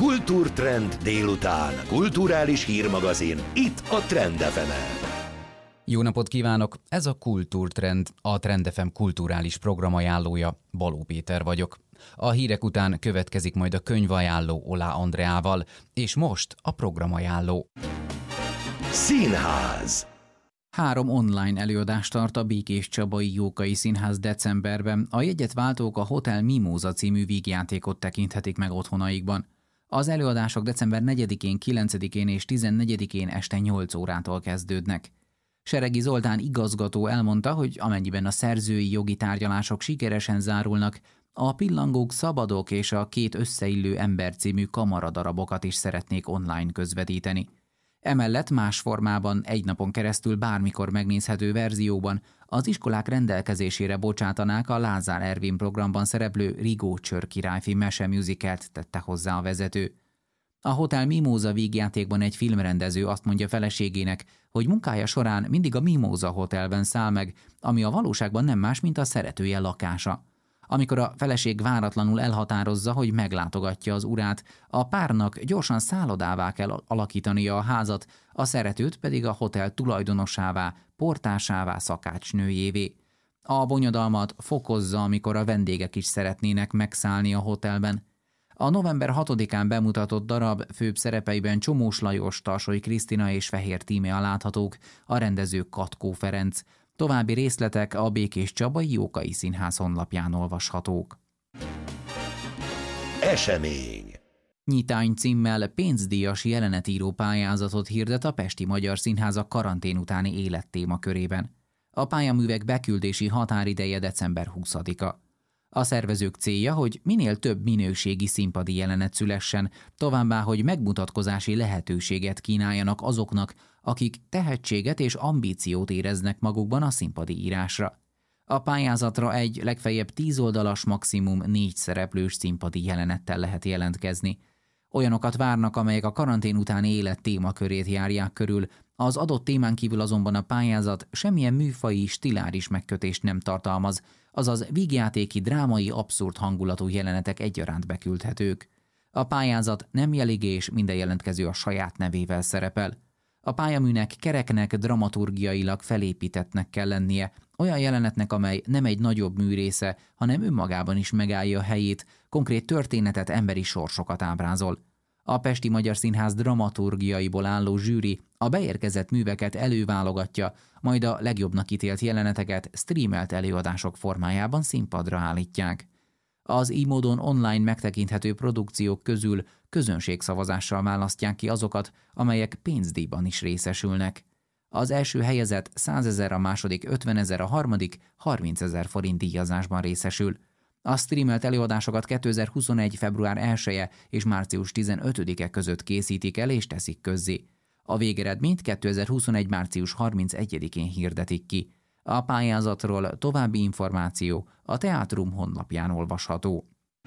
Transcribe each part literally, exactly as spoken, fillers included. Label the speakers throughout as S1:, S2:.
S1: Kultúrtrend délután. Kulturális hírmagazin. Itt a Trend ef emen.
S2: Jó napot kívánok! Ez a Kultúrtrend, a Trend ef em kulturális programajánlója. Baló Péter vagyok. A hírek után következik majd a könyvajánló Olá Andreával, és most a programajánló.
S1: Színház.
S3: Három online előadást tart a Békés Csabai Jókai Színház decemberben. A jegyet váltók a Hotel Mimóza című vígjátékot tekinthetik meg otthonaikban. Az előadások december negyedikén, kilencedikén és tizennegyedikén este nyolc órától kezdődnek. Seregi Zoltán igazgató elmondta, hogy amennyiben a szerzői jogi tárgyalások sikeresen zárulnak, a Pillangók szabadok és a Két összeillő ember című kamaradarabokat is szeretnék online közvetíteni. Emellett más formában, egy napon keresztül bármikor megnézhető verzióban az iskolák rendelkezésére bocsátanák a Lázár Ervin programban szereplő Rigó Csör királyfi mesemusicalt, tette hozzá a vezető. A Hotel Mimóza vígjátékban egy filmrendező azt mondja feleségének, hogy munkája során mindig a Mimóza Hotelben száll meg, ami a valóságban nem más, mint a szeretője lakása. Amikor a feleség váratlanul elhatározza, hogy meglátogatja az urát, a párnak gyorsan szállodává kell alakítania a házat, a szeretőt pedig a hotel tulajdonosává, portásává, szakácsnőjévé. A bonyodalmat fokozza, amikor a vendégek is szeretnének megszállni a hotelben. A november hatodikán bemutatott darab főbb szerepeiben Csomós Lajos, Tarsoly Krisztina és Fehér Tímea láthatók, a rendező Katkó Ferenc. További részletek a Békés Csabai Jókai Színház honlapján olvashatók.
S1: Esemény.
S3: Nyitány címmel pénzdíjas jelenetíró pályázatot hirdet a Pesti Magyar Színházak karantén utáni élet témakörében. A pályaművek beküldési határideje december huszadika. A szervezők célja, hogy minél több minőségi színpadi jelenet szülessen, továbbá, hogy megmutatkozási lehetőséget kínáljanak azoknak, akik tehetséget és ambíciót éreznek magukban a színpadi írásra. A pályázatra egy legfeljebb tíz oldalas, maximum négy szereplős színpadi jelenettel lehet jelentkezni. Olyanokat várnak, amelyek a karantén utáni élet témakörét járják körül, az adott témán kívül azonban a pályázat semmilyen műfaji, stiláris megkötést nem tartalmaz, azaz vígjátéki, drámai, abszurd hangulatú jelenetek egyaránt beküldhetők. A pályázat nem jeligés, minden jelentkező a saját nevével szerepel. A pályaműnek kereknek, dramaturgiailag felépítettnek kell lennie, olyan jelenetnek, amely nem egy nagyobb mű része, hanem önmagában is megállja a helyét, konkrét történetet, emberi sorsokat ábrázol. A Pesti Magyar Színház dramaturgiaiból álló zsűri a beérkezett műveket előválogatja, majd a legjobbnak ítélt jeleneteket streamelt előadások formájában színpadra állítják. Az így módon online megtekinthető produkciók közül közönségszavazással választják ki azokat, amelyek pénzdíjban is részesülnek. Az első helyezett százezer, a második ötvenezer, a harmadik harmincezer forint díjazásban részesül. A streamelt előadásokat kétezer-huszonegy. február elseje és március tizenötödike között készítik el és teszik közzé. A végeredményt kétezer-huszonegy. március harmincegyedikén hirdetik ki. A pályázatról további információ a Teátrum honlapján olvasható.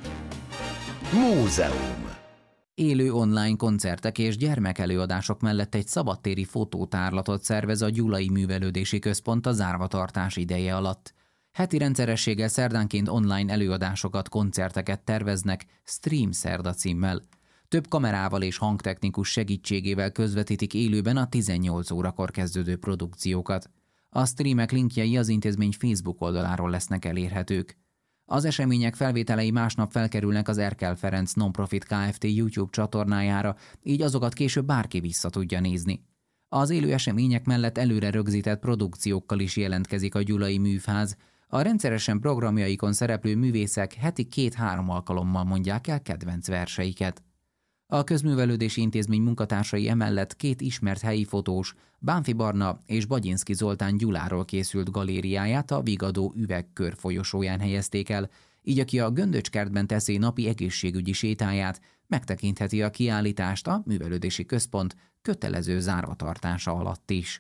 S1: Múzeum.
S3: Élő online koncertek és gyermekelőadások mellett egy szabadtéri fotótárlatot szervez a Gyulai Művelődési Központ a zárvatartás ideje alatt. Heti rendszerességgel szerdánként online előadásokat, koncerteket terveznek Stream Szerda címmel. Több kamerával és hangtechnikus segítségével közvetítik élőben a tizennyolc órakor kezdődő produkciókat. A streamek linkjei az intézmény Facebook oldaláról lesznek elérhetők. Az események felvételei másnap felkerülnek az Erkel Ferenc Nonprofit Kft. YouTube csatornájára, így azokat később bárki vissza tudja nézni. Az élő események mellett előre rögzített produkciókkal is jelentkezik a Gyulai Műfáz. A rendszeresen programjaikon szereplő művészek heti két-három alkalommal mondják el kedvenc verseiket. A Közművelődési Intézmény munkatársai emellett két ismert helyi fotós, Bánfi Barna és Bagyinszki Zoltán Gyuláról készült galériáját a Vigadó üvegkör folyosóján helyezték el, így aki a Göndöcskertben teszi napi egészségügyi sétáját, megtekintheti a kiállítást a Művelődési Központ kötelező zárvatartása alatt is.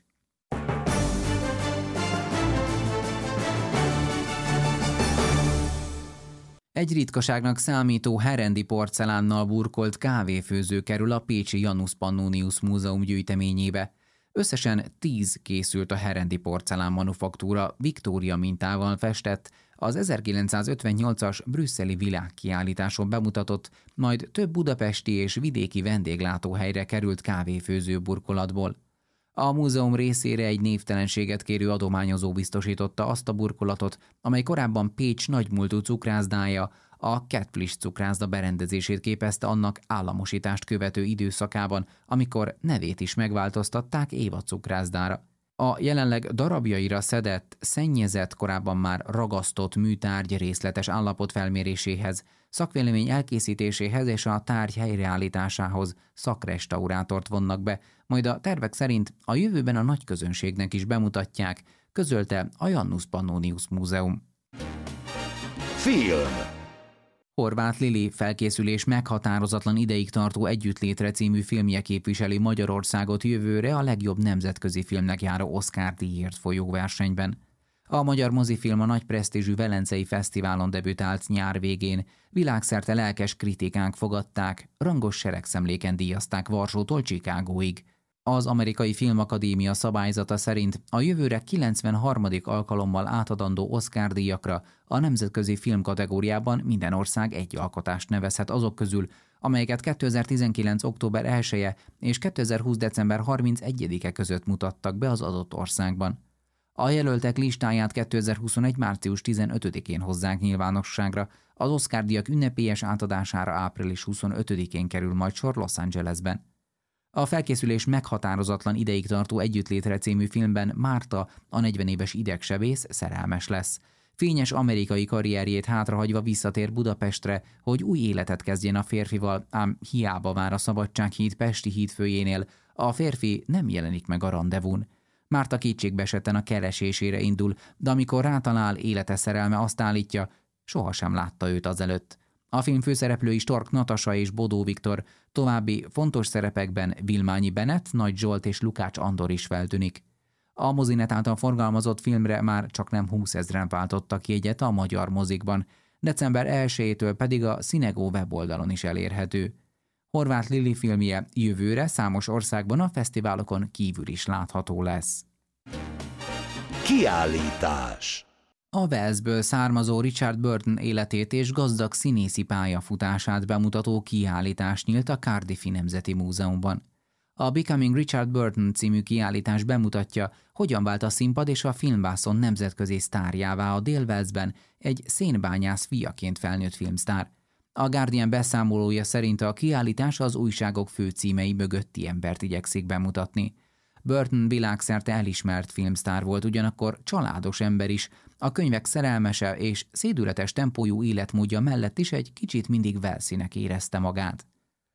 S3: Egy ritkaságnak számító herendi porcelánnal burkolt kávéfőző kerül a pécsi Janus Pannonius Múzeum gyűjteményébe. Összesen tíz készült a herendi porcelán manufaktúra Viktória mintával festett, Az ezerkilencszázötvennyolcas brüsszeli világkiállításon bemutatott, majd több budapesti és vidéki vendéglátóhelyre került kávéfőző burkolatból. A múzeum részére egy névtelenséget kérő adományozó biztosította azt a burkolatot, amely korábban Pécs nagymúltú cukrászdája, a Catfish cukrászda berendezését képezte annak államosítást követő időszakában, amikor nevét is megváltoztatták Éva cukrászdára. A jelenleg darabjaira szedett, szennyezett, korábban már ragasztott műtárgy részletes állapot felméréséhez, szakvélemény elkészítéséhez és a tárgy helyreállításához szakrestaurátort vonnak be, majd a tervek szerint a jövőben a nagy közönségnek is bemutatják, közölte a Janus Pannonius Múzeum.
S1: Film.
S3: Horváth Lili felkészülés meghatározatlan ideig tartó Együttlétre című filmje képviseli Magyarországot jövőre a legjobb nemzetközi filmnek járó Oscar-díjért folyó versenyben. A magyar mozifilm a nagy presztízsű Velencei Fesztiválon debütált nyár végén, világszerte lelkes kritikánk fogadták, rangos seregszemléken díjazták Varsótól Chicagóig. Az Amerikai Filmakadémia szabályzata szerint a jövőre kilencvenharmadik alkalommal átadandó Oscar-díjakra a nemzetközi film kategóriában minden ország egy alkotást nevezhet azok közül, amelyeket kétezer-tizenkilenc. október elseje és kétezer-húsz. december harmincegyedike között mutattak be az adott országban. A jelöltek listáját kétezer-huszonegy. március tizenötödikén hozzák nyilvánosságra, az Oscar-díjak ünnepélyes átadására április huszonötödikén kerül majd sor Los Angelesben. A felkészülés meghatározatlan ideig tartó Együttlétre című filmben Márta, a negyven éves idegsebész szerelmes lesz. Fényes amerikai karrierjét hátrahagyva visszatér Budapestre, hogy új életet kezdjen a férfival, ám hiába vár a Szabadsághíd pesti hídfőjénél, a férfi nem jelenik meg a randevún. Márta kétségbeesetten a keresésére indul, de amikor rátalál, élete szerelme azt állítja, sohasem látta őt azelőtt. A film főszereplői Stork Natasa és Bodó Viktor, további fontos szerepekben Vilmányi Benett, Nagy Zsolt és Lukács Andor is feltűnik. A Mozinet által forgalmazott filmre már csak nem húszezren váltottak jegyet a magyar mozikban, december elsejétől pedig a Cinegó weboldalon is elérhető. Horváth Lili filmje jövőre számos országban a fesztiválokon kívül is látható lesz.
S1: Kiállítás.
S3: A Walesből származó Richard Burton életét és gazdag színészi pályafutását bemutató kiállítás nyílt a Cardiffi Nemzeti Múzeumban. A Becoming Richard Burton című kiállítás bemutatja, hogyan vált a színpad és a filmvászon nemzetközi sztárjává a Dél-Walesben egy szénbányász fiaként felnőtt filmsztár. A Guardian beszámolója szerint a kiállítás az újságok főcímei mögötti embert igyekszik bemutatni. Burton világszerte elismert filmsztár volt, ugyanakkor családos ember is, a könyvek szerelmese és szédületes tempójú életmódja mellett is egy kicsit mindig Walesinek érezte magát.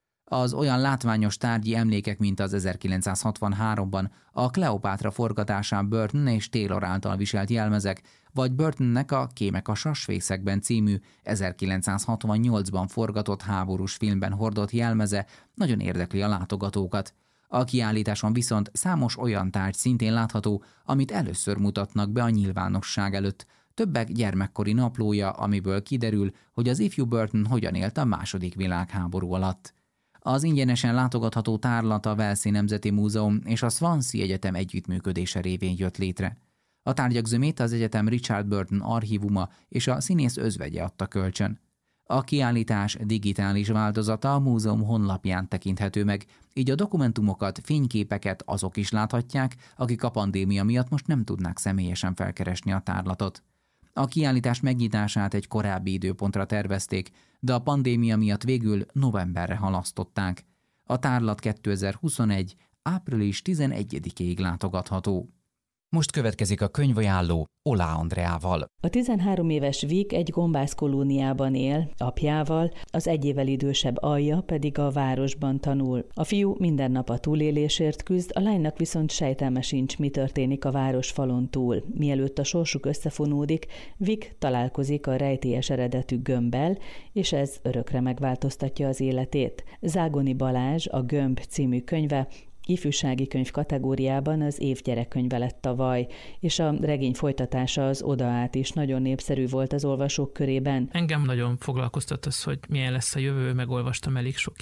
S3: Az olyan látványos tárgyi emlékek, mint az ezerkilencszázhatvanháromban a Kleopátra forgatásán Burton és Taylor által viselt jelmezek, vagy Burtonnek a Kémek a sasfészekben című ezerkilencszázhatvannyolcban forgatott háborús filmben hordott jelmeze nagyon érdekli a látogatókat. A kiállításon viszont számos olyan tárgy szintén látható, amit először mutatnak be a nyilvánosság előtt. Többek gyermekkori naplója, amiből kiderül, hogy az ifjú Burton hogyan élt a második világháború alatt. Az ingyenesen látogatható tárlat a Walesi Nemzeti Múzeum és a Swansea Egyetem együttműködése révén jött létre. A tárgyak zömét az egyetem Richard Burton archívuma és a színész özvegye adta kölcsön. A kiállítás digitális változata a múzeum honlapján tekinthető meg, így a dokumentumokat, fényképeket azok is láthatják, akik a pandémia miatt most nem tudnák személyesen felkeresni a tárlatot. A kiállítás megnyitását egy korábbi időpontra tervezték, de a pandémia miatt végül novemberre halasztották. A tárlat kétezer-huszonegy. április tizenegyedikéig látogatható.
S2: Most következik a könyvajánló Oláh Andreával.
S4: A tizenhárom éves Vik egy gombász kolóniában él, apjával, az egy évvel idősebb alja pedig a városban tanul. A fiú minden nap a túlélésért küzd, a lánynak viszont sejtelme sincs, mi történik a városfalon túl. Mielőtt a sorsuk összefonódik, Vik találkozik a rejtélyes eredetű Gömbbel, és ez örökre megváltoztatja az életét. Zágoni Balázs, a Gömb című könyve ifjúsági könyv kategóriában az év gyerekkönyve lett tavaly, és a regény folytatása az Oda át is nagyon népszerű volt az olvasók körében.
S5: Engem nagyon foglalkoztat az, hogy milyen lesz a jövő, megolvastam elég sok ilyen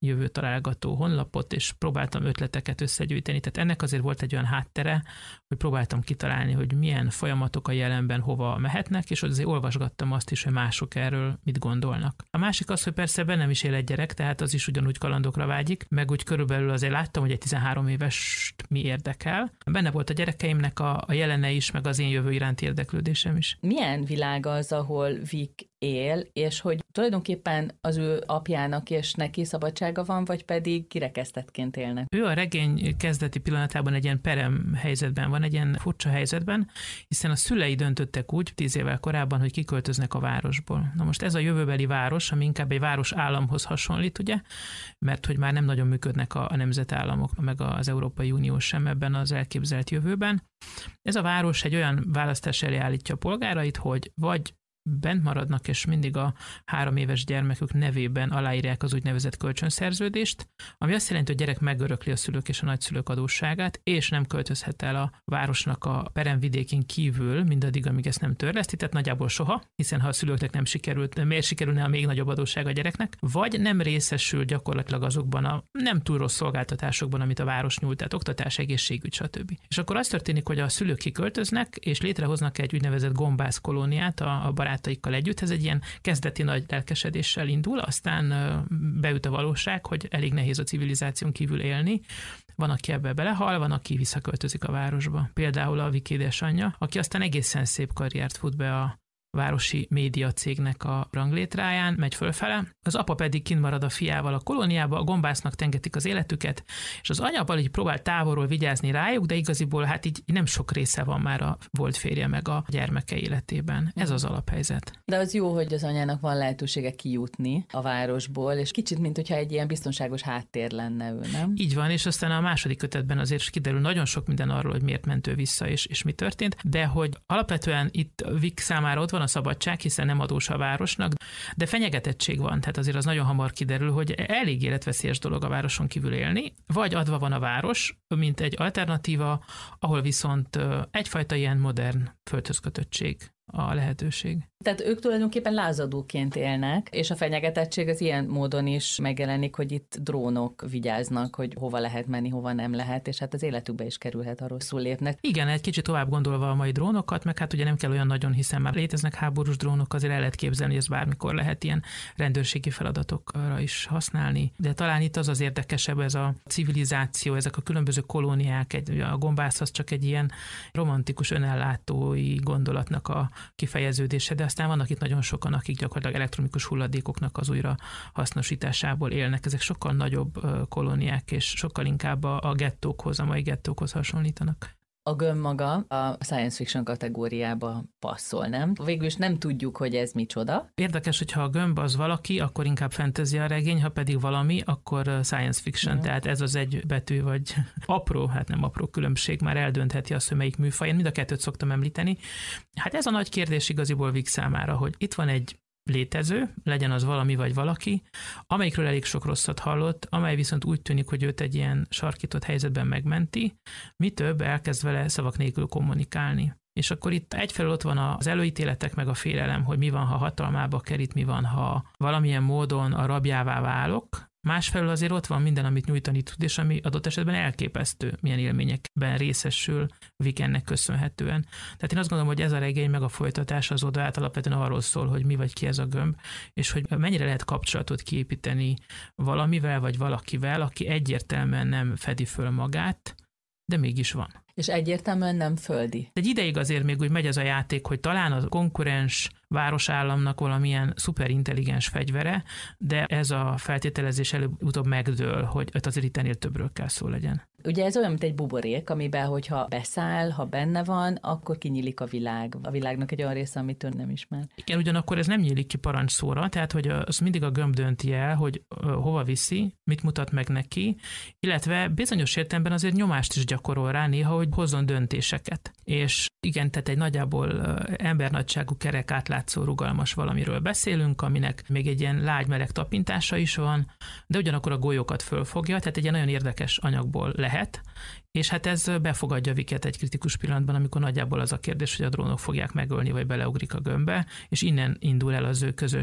S5: jövő találgató honlapot, és próbáltam ötleteket összegyűjteni. Tehát ennek azért volt egy olyan háttere, hogy próbáltam kitalálni, hogy milyen folyamatok a jelenben hova mehetnek, és azért olvasgattam azt is, hogy mások erről mit gondolnak. A másik az, hogy persze bennem is él egy gyerek, tehát az is ugyanúgy kalandokra vágyik, meg úgy körülbelül azért láttam, hogy egy tizenhárom éves mi érdekel. Benne volt a gyerekeimnek a, a jelene is, meg az én jövő iránti érdeklődésem is.
S4: Milyen világ az, ahol Vic él, és hogy tulajdonképpen az ő apjának és neki szabadsága van, vagy pedig kirekesztettként élnek?
S5: Ő a regény kezdeti pillanatában egy ilyen perem helyzetben van, egy ilyen furcsa helyzetben, hiszen a szülei döntöttek úgy tíz évvel korábban, hogy kiköltöznek a városból. Na most ez a jövőbeli város, ami inkább egy város államhoz hasonlít, ugye, mert hogy már nem nagyon működnek a, a nemzetállamok, meg az Európai Unió sem ebben az elképzelt jövőben. Ez a város egy olyan választás elé állítja a polgárait, hogy vagy bent maradnak, és mindig a három éves gyermekük nevében aláírják az úgynevezett kölcsönszerződést, ami azt jelenti, hogy a gyerek megörökli a szülők és a nagyszülők adósságát, és nem költözhet el a városnak a peremvidékén kívül, mindaddig, amíg ezt nem törleszti, tehát nagyjából soha, hiszen ha a szülőknek nem sikerült, miért sikerülne a még nagyobb adósság a gyereknek, vagy nem részesül gyakorlatilag azokban a nem túl rossz szolgáltatásokban, amit a város nyújt, tehát oktatás, egészségügy, stb. És akkor az történik, hogy a szülők kiköltöznek, és létrehoznak egy úgynevezett gombász kolóniát a, a barátaikkal együtt. Ez egy ilyen kezdeti nagy lelkesedéssel indul, aztán beüt a valóság, hogy elég nehéz a civilizáción kívül élni. Van, aki ebbe belehal, van, aki visszaköltözik a városba. Például a Vic édesanyja, aki aztán egészen szép karriert fut be a városi média cégnek a ranglétráján, megy fölfele, az apa pedig kint marad a fiával a kolóniába, a gombásznak tengetik az életüket, és az anya így próbál távolról vigyázni rájuk, de igaziból hát így nem sok része van már a volt férje meg a gyermeke életében. Ez az alaphelyzet.
S4: De az jó, hogy az anyának van lehetősége kijutni a városból, és kicsit, mint hogyha egy ilyen biztonságos háttér lenne ő, nem?
S5: Így van, és aztán a második kötetben azért kiderül nagyon sok minden arról, hogy miért ment ő vissza, és, és mi történt, de hogy alapvetően itt Vic számára ott van a szabadság, hiszen nem adós a városnak, de fenyegetettség van, tehát azért az nagyon hamar kiderül, hogy elég életveszélyes dolog a városon kívül élni, vagy adva van a város, mint egy alternatíva, ahol viszont egyfajta ilyen modern földhöz kötöttség a lehetőség.
S4: Tehát ők tulajdonképpen lázadóként élnek, és a fenyegetettség az ilyen módon is megjelenik, hogy itt drónok vigyáznak, hogy hova lehet menni, hova nem lehet, és hát az életükbe is kerülhet, ha rosszul lépnek.
S5: Igen, egy kicsit tovább gondolva a mai drónokat, meg hát ugye nem kell olyan nagyon, hiszen már léteznek háborús drónok, azért el lehet képzelni, hogy ez bármikor lehet ilyen rendőrségi feladatokra is használni. De talán itt az az érdekesebb, ez a civilizáció, ezek a különböző kolóniák, egy, a gombász az csak egy ilyen romantikus önellátói gondolatnak a kifejeződése, de aztán vannak itt nagyon sokan, akik gyakorlatilag elektronikus hulladékoknak az újra hasznosításából élnek. Ezek sokkal nagyobb kolóniák, és sokkal inkább a, a gettókhoz, a mai gettókhoz hasonlítanak.
S4: A gömb maga a science fiction kategóriába passzol, nem? Végül is nem tudjuk, hogy ez micsoda.
S5: Érdekes, hogyha a gömb az valaki, akkor inkább fantasy a regény, ha pedig valami, akkor science fiction, ja. Tehát ez az egy betű, vagy apró, hát nem apró különbség, már eldöntheti azt, hogy melyik műfaj. Én mind a kettőt szoktam említeni. Hát ez a nagy kérdés igaziból Vic számára, hogy itt van egy létező, legyen az valami vagy valaki, amelyikről elég sok rosszat hallott, amely viszont úgy tűnik, hogy őt egy ilyen sarkított helyzetben megmenti, mi több elkezd vele szavak nélkül kommunikálni. És akkor itt egyfelől ott van az előítéletek meg a félelem, hogy mi van, ha hatalmába kerít, mi van, ha valamilyen módon a rabjává válok. Másfelől azért ott van minden, amit nyújtani tud, és ami adott esetben elképesztő, milyen élményekben részesül Vic ennek köszönhetően. Tehát én azt gondolom, hogy ez a regény meg a folytatás az oda át alapvetően arról szól, hogy mi vagy ki ez a gömb, és hogy mennyire lehet kapcsolatot kiépíteni valamivel vagy valakivel, aki egyértelműen nem fedi föl magát, de mégis van.
S4: És egyértelműen nem földi.
S5: Egy ideig azért még úgy megy ez a játék, hogy talán a konkurens városállamnak valamilyen szuperintelligens fegyvere, de ez a feltételezés előbb-utóbb megdől, hogy azért itt ennél többről kell szó legyen.
S4: Ugye ez olyan, mint egy buborék, amiben, hogyha beszáll, ha benne van, akkor kinyílik a világ. A világnak egy olyan része, amit ön nem ismer.
S5: Igen, ugyanakkor ez nem nyílik ki parancsszóra, tehát hogy az mindig a gömb dönti el, hogy hova viszi, mit mutat meg neki, illetve bizonyos értelemben azért nyomást is gyakorol rá néha, hogy hozzon döntéseket. És igen, tehát egy nagyjából embernagyságú, kerek, átlátszó, rugalmas valamiről beszélünk, aminek még egy ilyen lágy-meleg tapintása is van, de ugyanakkor a golyókat fölfogja, tehát egy ilyen nagyon érdekes anyagból lehet, és hát ez befogadja Vicet egy kritikus pillanatban, amikor nagyjából az a kérdés, hogy a drónok fogják megölni, vagy beleugrik a gömbbe, és innen indul el az ő közös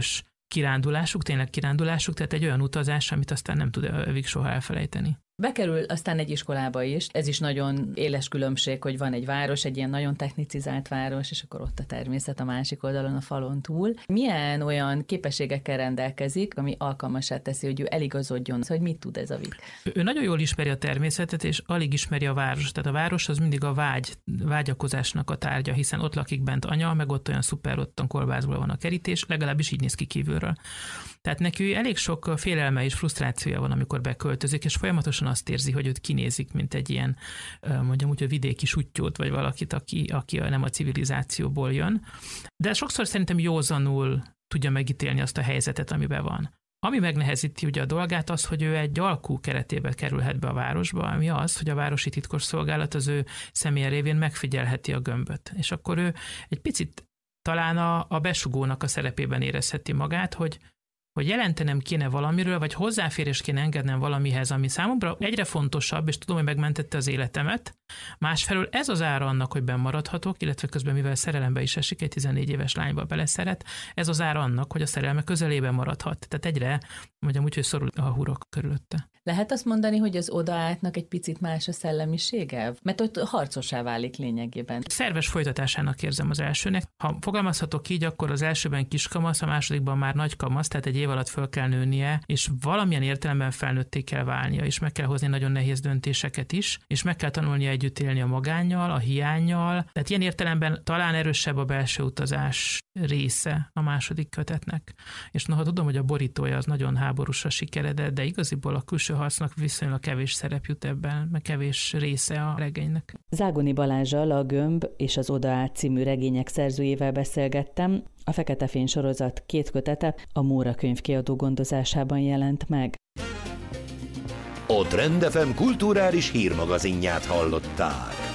S5: kirándulásuk, tényleg kirándulásuk, tehát egy olyan utazás, amit aztán nem tud Vik soha elfelejteni.
S4: Bekerül aztán egy iskolába is. Ez is nagyon éles különbség, hogy van egy város, egy ilyen nagyon technicizált város, és akkor ott a természet a másik oldalon, a falon túl. Milyen olyan képességekkel rendelkezik, ami alkalmassá teszi, hogy ő eligazodjon, hogy mit tud ez a Vik?
S5: Ő nagyon jól ismeri a természetet, és alig ismeri a várost. Tehát a város az mindig a vágy, vágyakozásnak a tárgya, hiszen ott lakik bent anya, meg ott olyan szuper, ottan kolbászból van a kerítés, legalábbis így néz ki kívülről. Tehát neki elég sok félelme és frusztrációja van, amikor beköltözik, és folyamatosan azt érzi, hogy őt kinézik, mint egy ilyen, mondjam úgy, a vidéki suttyót, vagy valakit, aki, aki nem a civilizációból jön. De sokszor szerintem józanul tudja megítélni azt a helyzetet, amiben van. Ami megnehezíti ugye a dolgát az, hogy ő egy alkú keretébe kerülhet be a városba, ami az, hogy a városi titkosszolgálat az ő személye révén megfigyelheti a gömböt. És akkor ő egy picit talán a, a besugónak a szerepében érezheti magát, hogy hogy jelentenem kéne valamiről, vagy hozzáférést kéne engednem valamihez, ami számomra egyre fontosabb, és tudom, hogy megmentette az életemet. Másfelől ez az ára annak, hogy bennmaradhatok, illetve közben mivel szerelembe is esik, egy tizennégy éves lányba beleszeret, ez az ára annak, hogy a szerelme közelében maradhat. Tehát egyre, mondjam úgy, hogy szorul a hurok körülötte.
S4: Lehet azt mondani, hogy az odaátnak egy picit más a szellemisége? Mert ott harcosá válik lényegében.
S5: Szerves folytatásának érzem az elsőnek. Ha fogalmazhatok így, akkor az elsőben kiskamasz, a másodikban már nagy kamasz, tehát egy év alatt föl kell nőnie, és valamilyen értelemben felnőtté kell válnia, és meg kell hozni nagyon nehéz döntéseket is, és meg kell tanulnia együtt élni a magánnyal, a hiánnyal. Tehát ilyen értelemben talán erősebb a belső utazás része a második kötetnek. És noha tudom, hogy a borítója az nagyon háborúsra sikeredett, de igaziból a külső harcnak viszonylag kevés szerep jut ebben, meg kevés része a regénynek.
S4: Zágoni Balázsal, a Gömb és az Oda át című regények szerzőjével beszélgettem. A Fekete Fény sorozat két kötete a Móra könyvkiadó gondozásában jelent meg.
S1: A Trend ef em kulturális hírmagazinját hallották.